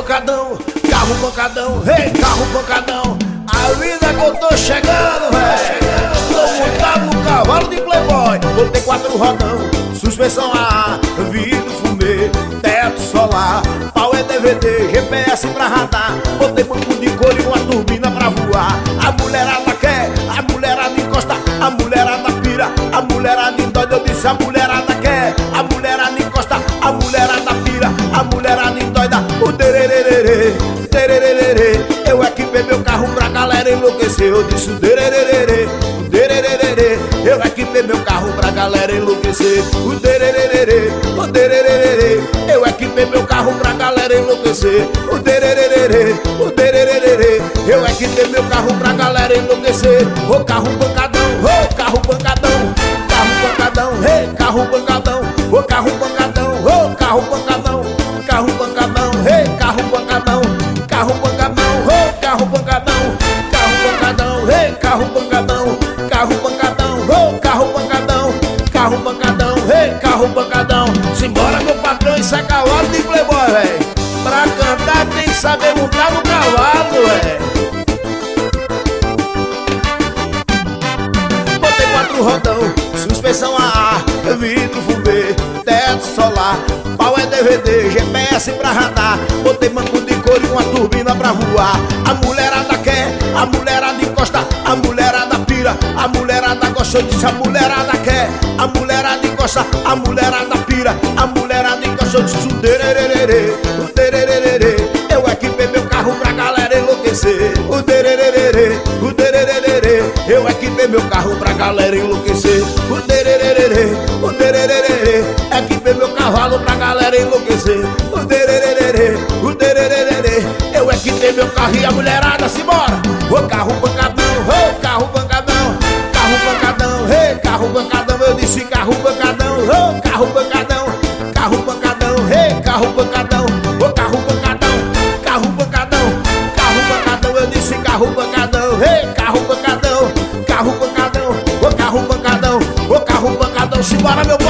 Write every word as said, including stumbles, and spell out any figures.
pancadão, carro pancadão, hey, carro pancadão. A vida que eu tô chegando, velho. Tô montado no cavalo de playboy. Botei quatro rodão, suspensão A A, vidro fumê, teto solar, pau é D V D, G P S pra radar. Botei banco de couro e uma turbina pra voar. A mulherada quer, a mulherada encosta, a mulherada pira, a mulherada endoida. Eu disse a mulherada quer, a mulherada encosta, a mulherada pira, a mulherada endoida. O derererê, derererê. Eu equipei meu carro pra galera enlouquecer. Eu disse o derererê, o derererê. Eu equipei meu carro pra galera enlouquecer. O derererê, o derererê. Eu equipei meu carro pra galera enlouquecer. O derererê, o derererê. Eu equipei meu carro pra galera enlouquecer. O carro pancadão, o carro pancadão, carro pancadão, hey, carro pancadão, o carro pancadão, o carro pancadão, carro pancadão, hey, carro pancadão, carro pancadão, o carro pancadão, carro pancadão, hey, carro pancadão, carro pancadão, o carro pancadão, carro pancadão, hey, carro pancadão. Simbora meu patrão, isso é cavalo de playboy, véi. Pra cantar tem que saber montar no cavalo, véi. Botei quatro rodão, suspensão A A, vidro fumê, teto solar, pau é D V D, G P S pra radar. Botei banco de couro e uma turbina pra voar. A mulherada quer, a mulherada encosta, a mulherada pira, a mulherada gosta. Eu disse a mulherada quer, a mulherada encosta, a mulherada pira, a mulherada encosta. Eu disse o derererê, o derererê. Eu equipei meu carro pra galera enlouquecer. O derererê, o derererê. Eu equipei meu carro pra galera enlouquecer. O derererê, o derererê. Equipei meu cavalo pra galera enlouquecer. O derererê, o derererê. Eu equipei meu carro e a mulherada se embora. O carro pancadão, o carro pancadão, carro pancadão, hey, carro pancadão. Eu disse carro pancadão, o carro pancadão, carro pancadão, hey, carro pancadão, o carro pancadão, carro pancadão, carro pancadão. Eu disse carro pancadão, hey, carro pancadão, carro pancadão, o carro pancadão, o carro pancadão. Simbora meu